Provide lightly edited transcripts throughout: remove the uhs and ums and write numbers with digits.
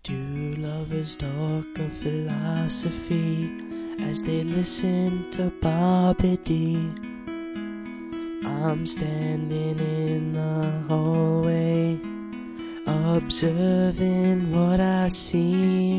Two lovers talk of philosophy as they listen to Bobby D. I'm standing in the hallway, observing what I see.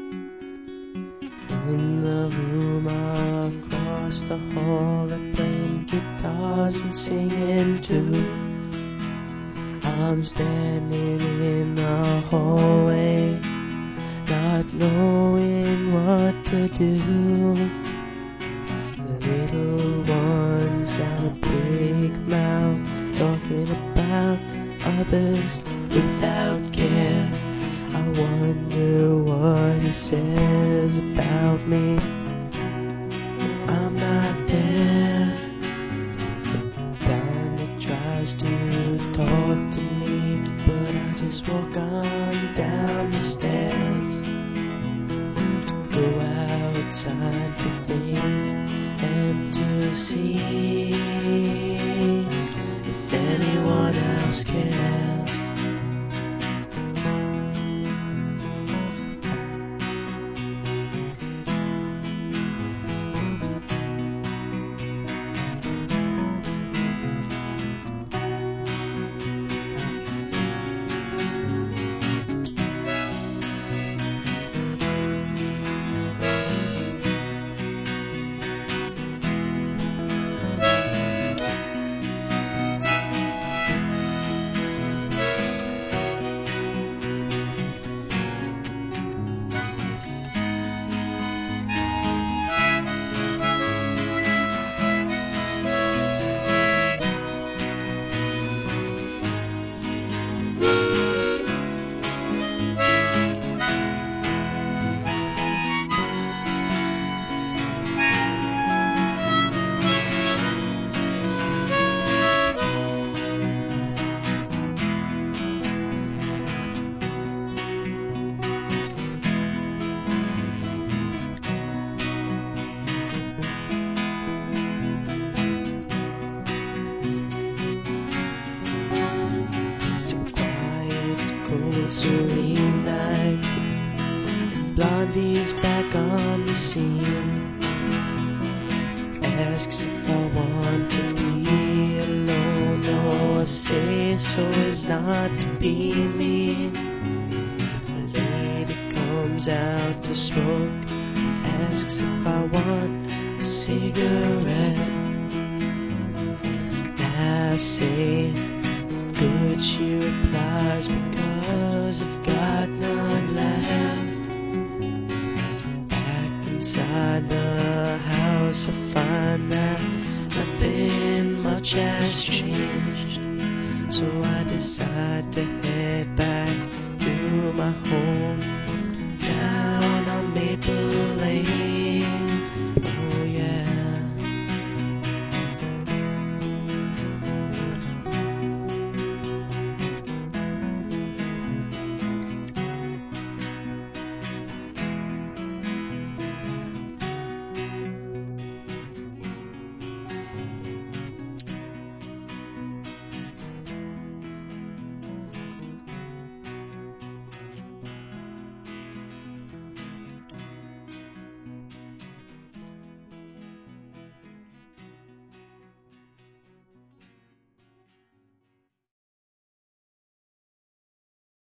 In the room across the hall, they're playing guitars and singing too. I'm standing in the hallway, not knowing what to do. The little one's got a big mouth, talking about others without care. I wonder what he says about me. I'm not there. Danny tries to talk to me, but I just walk on down the stairs to go outside to think and to see if anyone else cares. Serene night, Blondie's back on the scene. Asks if I want to be alone. No, I say so as not to be mean. A lady comes out to smoke, asks if I want a cigarette. I say good, she replies, because I've got none left. Back inside the house I find that nothing much has changed. So I decide to head back to my home.